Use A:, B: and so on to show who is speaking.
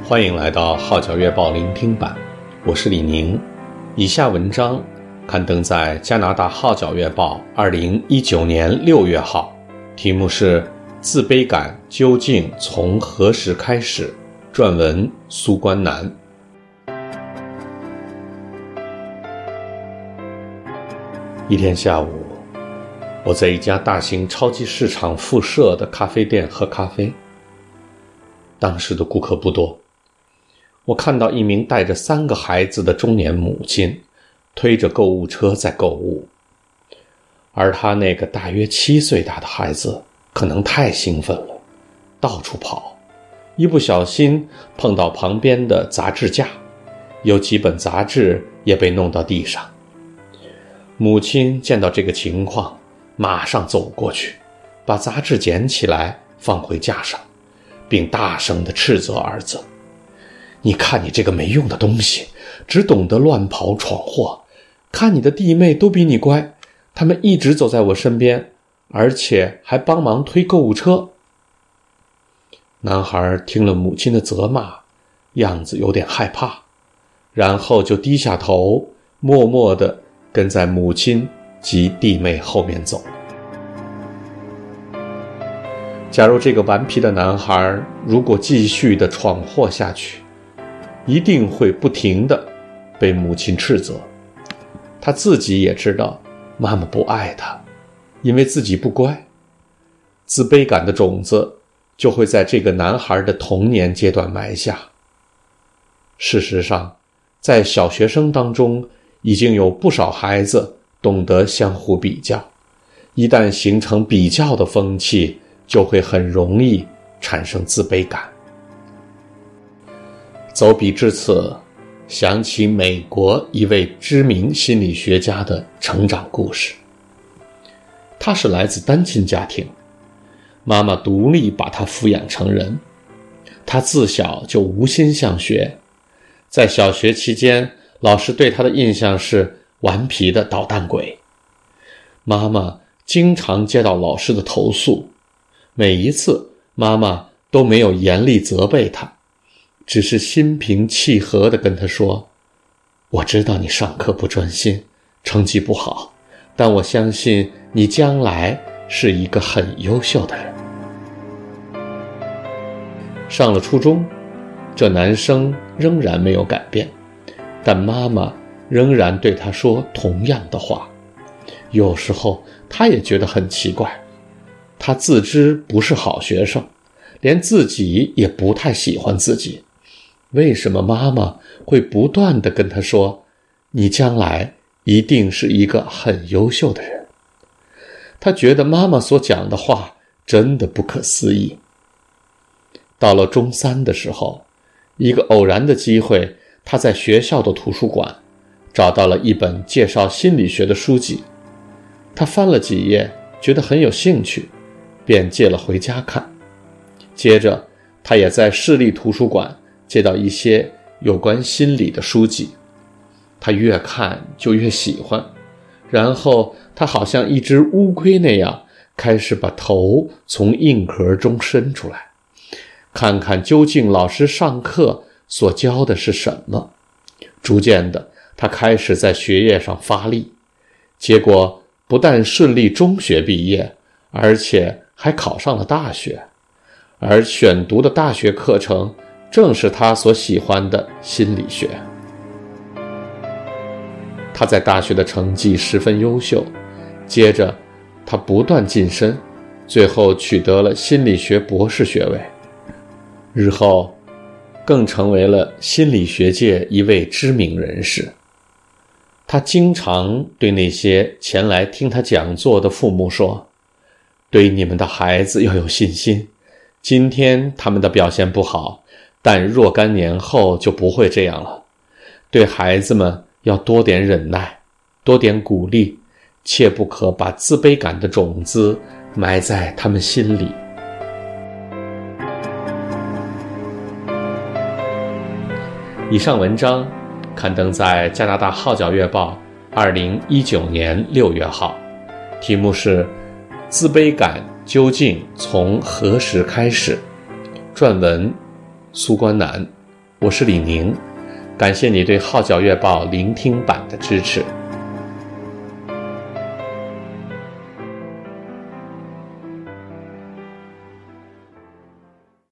A: 欢迎来到号角月报聆听版，我是李宁。以下文章刊登在加拿大号角月报2019年6月号，题目是自卑感究竟从何时开始，撰文苏关南。一天下午，我在一家大型超级市场附设的咖啡店喝咖啡。当时的顾客不多，我看到一名带着3个孩子的中年母亲推着购物车在购物，而她那个大约7岁大的孩子可能太兴奋了，到处跑，一不小心碰到旁边的杂志架，有几本杂志也被弄到地上。母亲见到这个情况，马上走过去，把杂志捡起来放回架上，并大声地斥责儿子：你看你这个没用的东西，只懂得乱跑闯祸，看你的弟妹都比你乖，他们一直走在我身边，而且还帮忙推购物车。男孩听了母亲的责骂，样子有点害怕，然后就低下头，默默地跟在母亲及弟妹后面走。假如这个顽皮的男孩如果继续地闯祸下去，一定会不停地被母亲斥责。他自己也知道妈妈不爱他，因为自己不乖。自卑感的种子就会在这个男孩的童年阶段埋下。事实上，在小学生当中已经有不少孩子懂得相互比较，一旦形成比较的风气，就会很容易产生自卑感。走笔至此，想起美国一位知名心理学家的成长故事。他是来自单亲家庭，妈妈独立把他抚养成人，他自小就无心向学。在小学期间，老师对他的印象是顽皮的捣蛋鬼。妈妈经常接到老师的投诉，每一次妈妈都没有严厉责备他，只是心平气和地跟他说：我知道你上课不专心，成绩不好，但我相信你将来是一个很优秀的人。上了初中，这男生仍然没有改变，但妈妈仍然对他说同样的话。有时候他也觉得很奇怪，他自知不是好学生，连自己也不太喜欢自己，为什么妈妈会不断地跟他说，你将来一定是一个很优秀的人？他觉得妈妈所讲的话真的不可思议。到了中3的时候，一个偶然的机会，他在学校的图书馆找到了一本介绍心理学的书籍。他翻了几页，觉得很有兴趣，便借了回家看。接着他也在市立图书馆借到一些有关心理的书籍，他越看就越喜欢，然后他好像一只乌龟那样，开始把头从硬壳中伸出来，看看究竟老师上课所教的是什么。逐渐的，他开始在学业上发力，结果不但顺利中学毕业，而且还考上了大学，而选读的大学课程正是他所喜欢的心理学。他在大学的成绩十分优秀，接着他不断晋升，最后取得了心理学博士学位，日后更成为了心理学界一位知名人士。他经常对那些前来听他讲座的父母说，对你们的孩子要有信心，今天他们的表现不好，但若干年后就不会这样了。对孩子们要多点忍耐，多点鼓励，切不可把自卑感的种子埋在他们心里。以上文章刊登在加拿大号角月报2019年6月号，题目是自卑感究竟从何时开始，撰文苏关南。 我是李宁，感谢你对《号角月报》聆听版的支持。